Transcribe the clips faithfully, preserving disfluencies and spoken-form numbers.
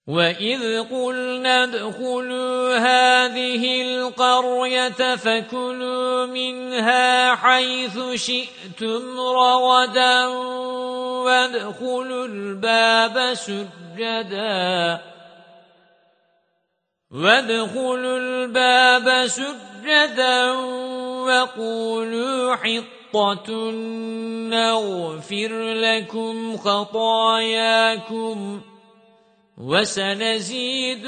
وَإِذْ قُلْنَا ادْخُلُوا هَذِهِ الْقَرْيَةَ فَكُلُوا مِنْهَا حَيْثُ شِئْتُمْ رَغَدًا وَادْخُلُوا الْبَابَ سُجَّدًا وَادْخُلُوا الْبَابَ سُجَّدًا وَقُولُوا حِطَّةٌ نَغْفِرْ لَكُمْ خَطَايَاكُمْ وَسَنَزِيدُ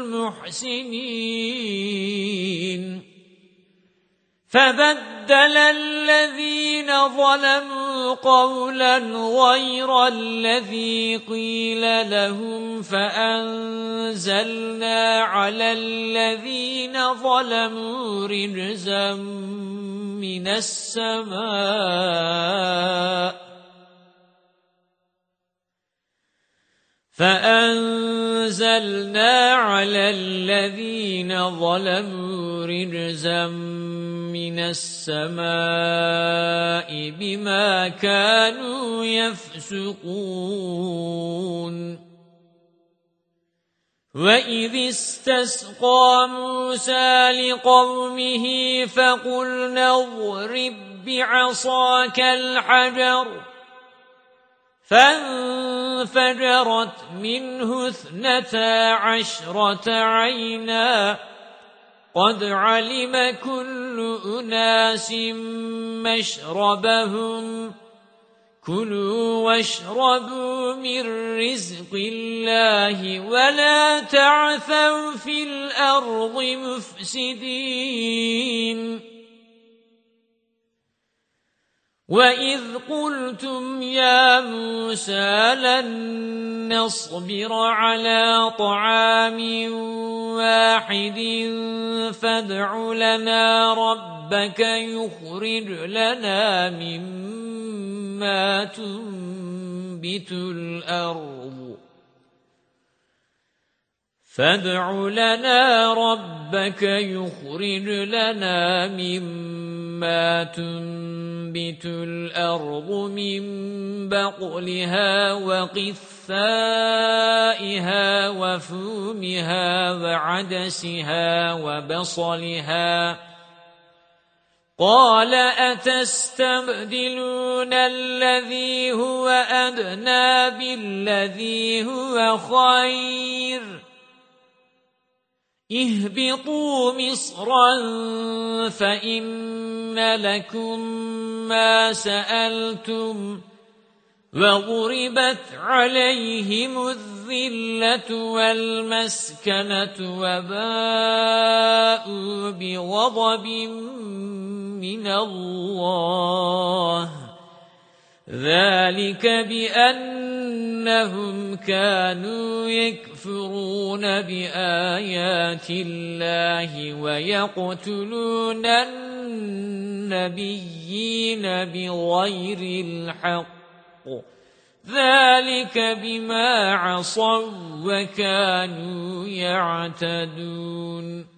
الْمُحْسِنِينَ فَبَدَّلَ الَّذِينَ ظَلَمُوا قَوْلًا غَيْرَ الَّذِي قِيلَ لَهُمْ فَأَنزَلْنَا عَلَى الَّذِينَ ظَلَمُوا رِجْزًا مِنَ السَّمَاءِ فَأَنزَلْنَا عَلَى الَّذِينَ ظَلَمُوا رِجْزًا مِنَ السَّمَاءِ بِمَا كَانُوا يَفْسُقُونَ وَإِذِ اسْتَسْقَى مُوسَى لِقَوْمِهِ فَقُلْنَا اضْرِب بِّعَصَاكَ الْحَجَرَ فانفجرت منه اثنتا عشرة عينا قد علم كل أناس مشربهم كلوا واشربوا من رزق الله ولا تعثوا في الأرض مفسدين وَإِذْ قُلْتُمْ يَا مُوسَى لَن نَّصْبِرَ عَلَى طَعَامٍ وَاحِدٍ فَادْعُ لَنَا رَبَّكَ يُخْرِجْ لَنَا مِمَّا تُنبِتُ الْأَرْضُ فَادْعُ لَنَا رَبَّكَ يُخْرِجْ لَنَا مِمَّا تُنبِتُ الْأَرْضُ مِنْ بَقْلِهَا وَقِثَّائِهَا وَفُومِهَا وَعَدَسِهَا وَبَصَلِهَا قَالَ أَتَسْتَبْدِلُونَ الَّذِي هُوَ أَدْنَى بِالَّذِي هُوَ خَيْرٌ اهْبِطُوا مِصْرًا فَإِنَّ لَكُمْ مَا سَأَلْتُمْ وَضُرِبَتْ عَلَيْهِمُ الذِّلَّةُ وَالْمَسْكَنَةُ وَبَاءُوا بِغَضَبٍ مِنَ اللَّهِ ذَلِكَ بِأَنَّهُمْ كَانُوا يَكْفُرُونَ بِآيَاتِ اللَّهِ وَيَقْتُلُونَ النَّبِيِّينَ بِغَيْرِ الْحَقِّ ذَلِكَ بِمَا عَصَوا وَّكَانُوا يَعْتَدُونَ